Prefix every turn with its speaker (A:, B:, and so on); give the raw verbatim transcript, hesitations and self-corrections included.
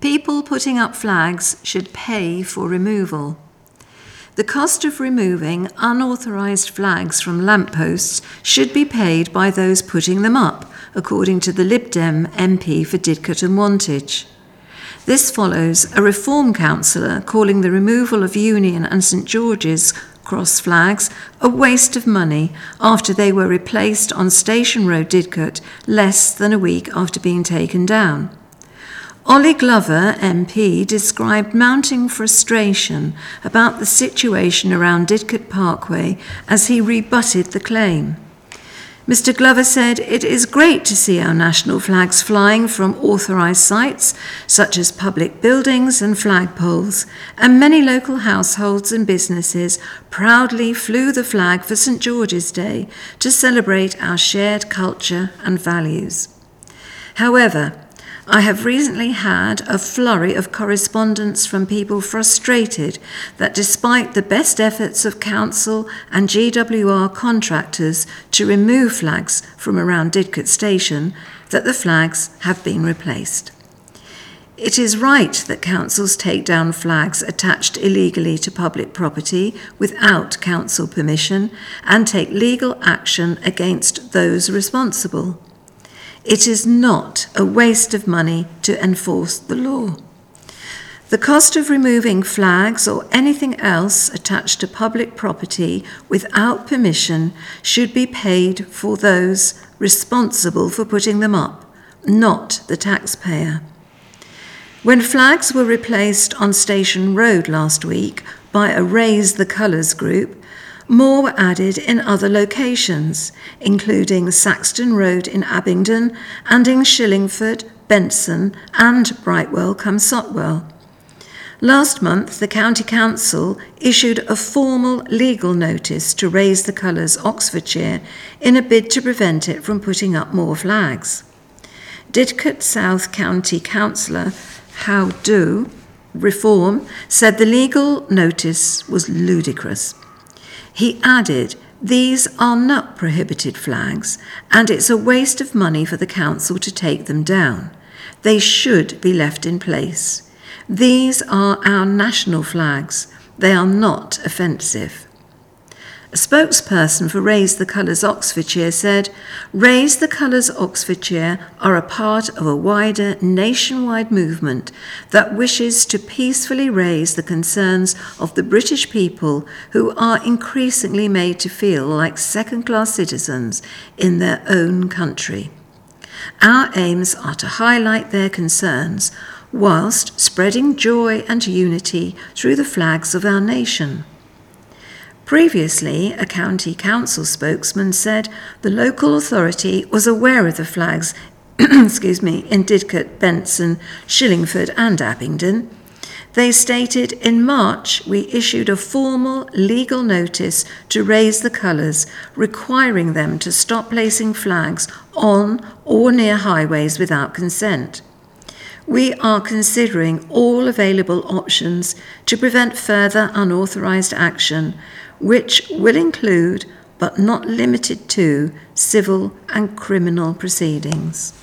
A: People putting up flags should pay for removal. The cost of removing unauthorised flags from lampposts should be paid by those putting them up, according to the Lib Dem M P for Didcot and Wantage. This follows a Reform councillor calling the removal of Union and St George's Cross flags a waste of money after they were replaced on Station Road, Didcot, less than a week after being taken down. Ollie Glover, M P, described mounting frustration about the situation around Didcot Parkway as he rebutted the claim. Mister Glover said, "It is great to see our national flags flying from authorised sites, such as public buildings and flagpoles, and many local households and businesses proudly flew the flag for St George's Day to celebrate our shared culture and values. However, I have recently had a flurry of correspondence from people frustrated that despite the best efforts of council and G W R contractors to remove flags from around Didcot Station, that the flags have been replaced. It is right that councils take down flags attached illegally to public property without council permission and take legal action against those responsible. It is not a waste of money to enforce the law. The cost of removing flags or anything else attached to public property without permission should be paid for those responsible for putting them up, not the taxpayer. When flags were replaced on Station Road last week by a Raise the Colours group, more were added in other locations, including Saxton Road in Abingdon and in Shillingford, Benson and Brightwell-cum-Sotwell. Last month, the County Council issued a formal legal notice to Raise the Colours Oxfordshire in a bid to prevent it from putting up more flags. Didcot South County Councillor How Do Reform said the legal notice was ludicrous. He added, "These are not prohibited flags, and it's a waste of money for the council to take them down. They should be left in place. These are our national flags. They are not offensive." A spokesperson for Raise the Colours Oxfordshire said, "Raise the Colours Oxfordshire are a part of a wider nationwide movement that wishes to peacefully raise the concerns of the British people who are increasingly made to feel like second-class citizens in their own country. Our aims are to highlight their concerns whilst spreading joy and unity through the flags of our nation." Previously, a county council spokesman said the local authority was aware of the flags excuse me, in Didcot, Benson, Shillingford and Abingdon. They stated, "In March, we issued a formal legal notice to Raise the Colours, requiring them to stop placing flags on or near highways without consent. We are considering all available options to prevent further unauthorised action, which will include, but not limited to, civil and criminal proceedings."